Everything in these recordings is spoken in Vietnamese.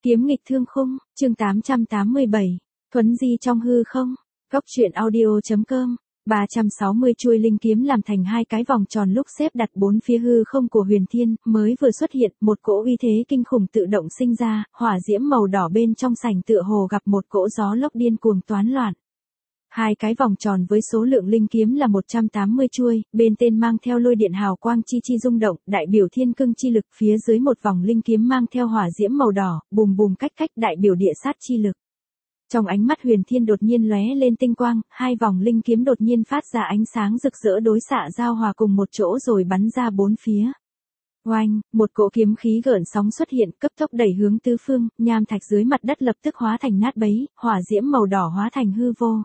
Kiếm nghịch thương khung, chương 887, thuấn di trong hư không, góc truyện audio.com, 360 chuôi linh kiếm làm thành hai cái vòng tròn lúc xếp đặt bốn phía hư không của Huyền Thiên, mới vừa xuất hiện, một cỗ uy thế kinh khủng tự động sinh ra, hỏa diễm màu đỏ bên trong sảnh tựa hồ gặp một cỗ gió lốc điên cuồng toán loạn. Hai cái vòng tròn với số lượng linh kiếm là 180 chuôi, bên tên mang theo lôi điện hào quang chi chi rung động, đại biểu thiên cương chi lực, phía dưới một vòng linh kiếm mang theo hỏa diễm màu đỏ, bùm bùm cách cách đại biểu địa sát chi lực. Trong ánh mắt Huyền Thiên đột nhiên lóe lên tinh quang, hai vòng linh kiếm đột nhiên phát ra ánh sáng rực rỡ đối xạ giao hòa cùng một chỗ rồi bắn ra bốn phía. Oanh, một cỗ kiếm khí gợn sóng xuất hiện, cấp tốc đẩy hướng tứ phương, nham thạch dưới mặt đất lập tức hóa thành nát bấy, hỏa diễm màu đỏ hóa thành hư vô.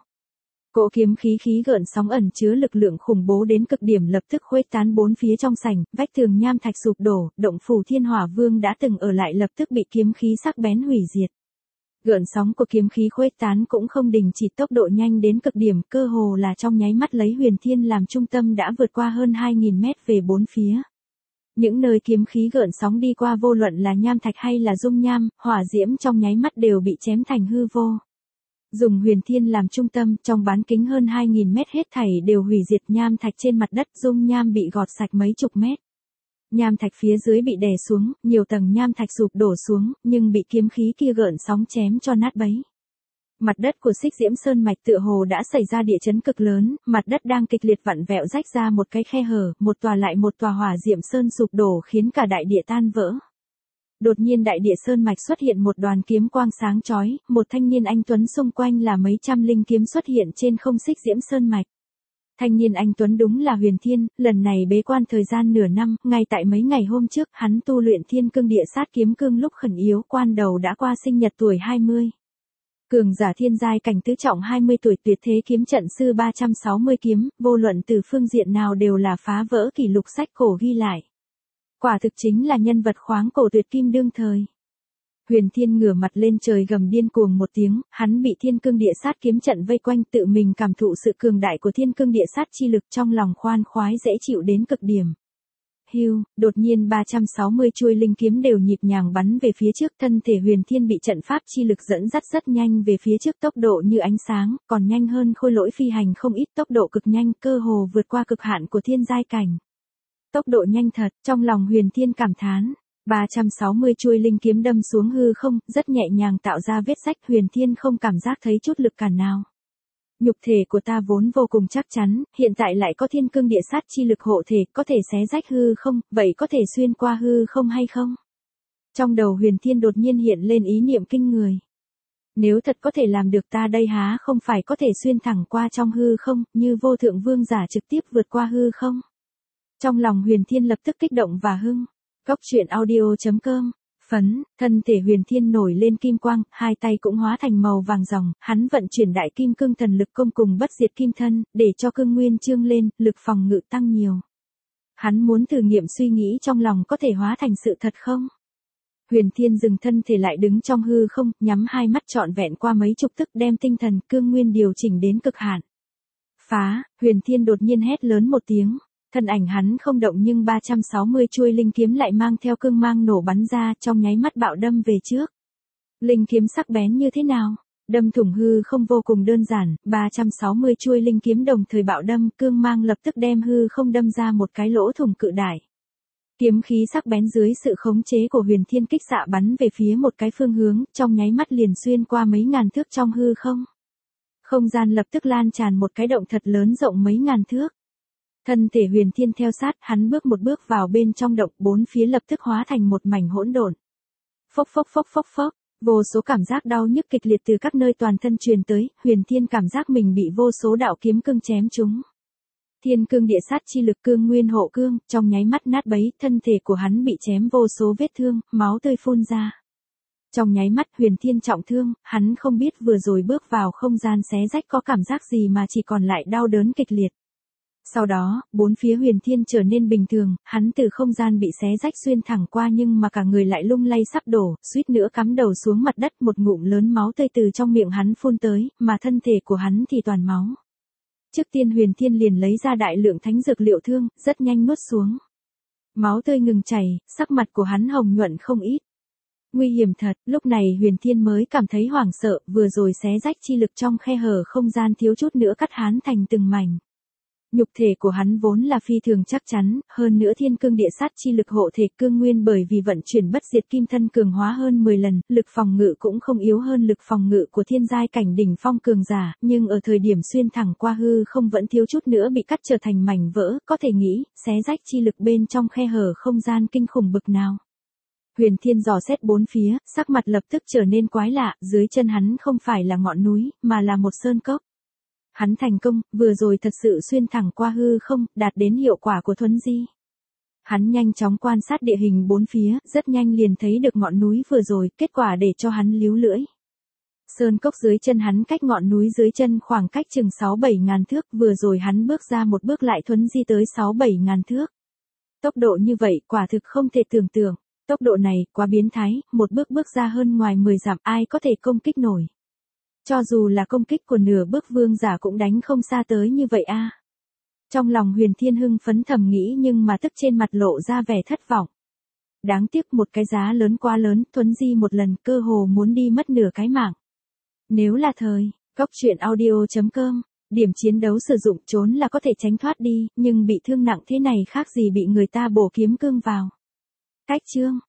Cỗ kiếm khí gợn sóng ẩn chứa lực lượng khủng bố đến cực điểm lập tức khuếch tán bốn phía trong sảnh, vách tường nham thạch sụp đổ, động phủ Thiên Hỏa Vương đã từng ở lại lập tức bị kiếm khí sắc bén hủy diệt. Gợn sóng của kiếm khí khuếch tán cũng không đình chỉ, tốc độ nhanh đến cực điểm, cơ hồ là trong nháy mắt lấy Huyền Thiên làm trung tâm đã vượt qua hơn 2000 mét về bốn phía. Những nơi kiếm khí gợn sóng đi qua vô luận là nham thạch hay là dung nham, hỏa diễm trong nháy mắt đều bị chém thành hư vô. Dùng Huyền Thiên làm trung tâm, trong bán kính hơn 2000 mét hết thảy đều hủy diệt, nham thạch trên mặt đất dung nham bị gọt sạch mấy chục mét. Nham thạch phía dưới bị đè xuống, nhiều tầng nham thạch sụp đổ xuống, nhưng bị kiếm khí kia gợn sóng chém cho nát bấy. Mặt đất của Xích Diễm Sơn mạch tựa hồ đã xảy ra địa chấn cực lớn, mặt đất đang kịch liệt vặn vẹo rách ra một cái khe hở, một tòa lại một tòa hỏa diệm sơn sụp đổ khiến cả đại địa tan vỡ. Đột nhiên đại địa sơn mạch xuất hiện một đoàn kiếm quang sáng chói, một thanh niên anh tuấn xung quanh là mấy trăm linh kiếm xuất hiện trên không Xích Diễm Sơn mạch. Thanh niên anh tuấn đúng là Huyền Thiên, lần này bế quan thời gian nửa năm, ngay tại mấy ngày hôm trước, hắn tu luyện Thiên Cương Địa Sát kiếm cương lúc khẩn yếu quan đầu đã qua sinh nhật tuổi 20. Cường giả thiên giai cảnh tứ trọng 20 tuổi, tuyệt thế kiếm trận sư 360 kiếm, vô luận từ phương diện nào đều là phá vỡ kỷ lục sách cổ ghi lại. Quả thực chính là nhân vật khoáng cổ tuyệt kim đương thời. Huyền Thiên ngửa mặt lên trời gầm điên cuồng một tiếng, hắn bị Thiên Cương Địa Sát kiếm trận vây quanh, tự mình cảm thụ sự cường đại của Thiên Cương Địa Sát chi lực, trong lòng khoan khoái dễ chịu đến cực điểm. Hưu, đột nhiên 360 chuôi linh kiếm đều nhịp nhàng bắn về phía trước, thân thể Huyền Thiên bị trận pháp chi lực dẫn dắt rất nhanh về phía trước, tốc độ như ánh sáng, còn nhanh hơn Khôi Lỗi phi hành không ít, tốc độ cực nhanh, cơ hồ vượt qua cực hạn của thiên giai cảnh. Tốc độ nhanh thật, trong lòng Huyền Thiên cảm thán. 360 chuôi linh kiếm đâm xuống hư không, rất nhẹ nhàng tạo ra vết rách, Huyền Thiên không cảm giác thấy chút lực cản nào. Nhục thể của ta vốn vô cùng chắc chắn, hiện tại lại có Thiên Cương Địa Sát chi lực hộ thể, có thể xé rách hư không, vậy có thể xuyên qua hư không hay không? Trong đầu Huyền Thiên đột nhiên hiện lên ý niệm kinh người. Nếu thật có thể làm được, ta đây há không phải có thể xuyên thẳng qua trong hư không, như Vô Thượng Vương giả trực tiếp vượt qua hư không? Trong lòng Huyền Thiên lập tức kích động và hưng. Góc truyện audio.com, phấn, thân thể Huyền Thiên nổi lên kim quang, hai tay cũng hóa thành màu vàng ròng, hắn vận chuyển đại kim cương thần lực công cùng bất diệt kim thân, để cho cương nguyên trương lên, lực phòng ngự tăng nhiều. Hắn muốn thử nghiệm suy nghĩ trong lòng có thể hóa thành sự thật không? Huyền Thiên dừng thân thể lại đứng trong hư không, nhắm hai mắt trọn vẹn qua mấy chục tức, đem tinh thần cương nguyên điều chỉnh đến cực hạn. Phá, Huyền Thiên đột nhiên hét lớn một tiếng. Thân ảnh hắn không động nhưng 360 chuôi linh kiếm lại mang theo cương mang nổ bắn ra, trong nháy mắt bạo đâm về trước. Linh kiếm sắc bén như thế nào? Đâm thủng hư không vô cùng đơn giản, 360 chuôi linh kiếm đồng thời bạo đâm, cương mang lập tức đem hư không đâm ra một cái lỗ thủng cự đại. Kiếm khí sắc bén dưới sự khống chế của Huyền Thiên kích xạ bắn về phía một cái phương hướng, trong nháy mắt liền xuyên qua mấy ngàn thước trong hư không. Không gian lập tức lan tràn một cái động thật lớn rộng mấy ngàn thước. Thân thể Huyền Thiên theo sát, hắn bước một bước vào bên trong động, bốn phía lập tức hóa thành một mảnh hỗn độn. Phốc phốc phốc phốc phốc, vô số cảm giác đau nhức kịch liệt từ các nơi toàn thân truyền tới, Huyền Thiên cảm giác mình bị vô số đạo kiếm cương chém trúng. Thiên Cương Địa Sát chi lực cương nguyên hộ cương, trong nháy mắt nát bấy, thân thể của hắn bị chém vô số vết thương, máu tươi phun ra. Trong nháy mắt Huyền Thiên trọng thương, hắn không biết vừa rồi bước vào không gian xé rách có cảm giác gì mà chỉ còn lại đau đớn kịch liệt. Sau đó, bốn phía Huyền Thiên trở nên bình thường, hắn từ không gian bị xé rách xuyên thẳng qua nhưng mà cả người lại lung lay sắp đổ, suýt nữa cắm đầu xuống mặt đất, một ngụm lớn máu tươi từ trong miệng hắn phun tới, mà thân thể của hắn thì toàn máu. Trước tiên Huyền Thiên liền lấy ra đại lượng thánh dược liệu thương, rất nhanh nuốt xuống. Máu tươi ngừng chảy, sắc mặt của hắn hồng nhuận không ít. Nguy hiểm thật, lúc này Huyền Thiên mới cảm thấy hoảng sợ, vừa rồi xé rách chi lực trong khe hở không gian thiếu chút nữa cắt hắn thành từng mảnh. Nhục thể của hắn vốn là phi thường chắc chắn, hơn nữa thiên cương địa sát chi lực hộ thể cương nguyên bởi vì vận chuyển bất diệt kim thân cường hóa hơn 10 lần, lực phòng ngự cũng không yếu hơn lực phòng ngự của thiên giai cảnh đỉnh phong cường giả, nhưng ở thời điểm xuyên thẳng qua hư không vẫn thiếu chút nữa bị cắt trở thành mảnh vỡ, có thể nghĩ, xé rách chi lực bên trong khe hở không gian kinh khủng bực nào. Huyền Thiên dò xét bốn phía, sắc mặt lập tức trở nên quái lạ, dưới chân hắn không phải là ngọn núi, mà là một sơn cốc. Hắn thành công, vừa rồi thật sự xuyên thẳng qua hư không, đạt đến hiệu quả của thuấn di. Hắn nhanh chóng quan sát địa hình bốn phía, rất nhanh liền thấy được ngọn núi vừa rồi, kết quả để cho hắn líu lưỡi. Sơn cốc dưới chân hắn cách ngọn núi dưới chân khoảng cách chừng 6-7 ngàn thước, vừa rồi hắn bước ra một bước lại thuấn di tới 6-7 ngàn thước. Tốc độ như vậy quả thực không thể tưởng tượng, tốc độ này quá biến thái, một bước bước ra hơn ngoài 10 dặm ai có thể công kích nổi. Cho dù là công kích của nửa bước vương giả cũng đánh không xa tới như vậy a. Trong lòng Huyền Thiên hưng phấn thầm nghĩ nhưng mà tức trên mặt lộ ra vẻ thất vọng. Đáng tiếc một cái giá lớn quá lớn, thuấn di một lần cơ hồ muốn đi mất nửa cái mạng. Nếu là thời, Cốc Truyện Audio.com, điểm chiến đấu sử dụng trốn là có thể tránh thoát đi, nhưng bị thương nặng thế này khác gì bị người ta bổ kiếm cương vào. Cách chương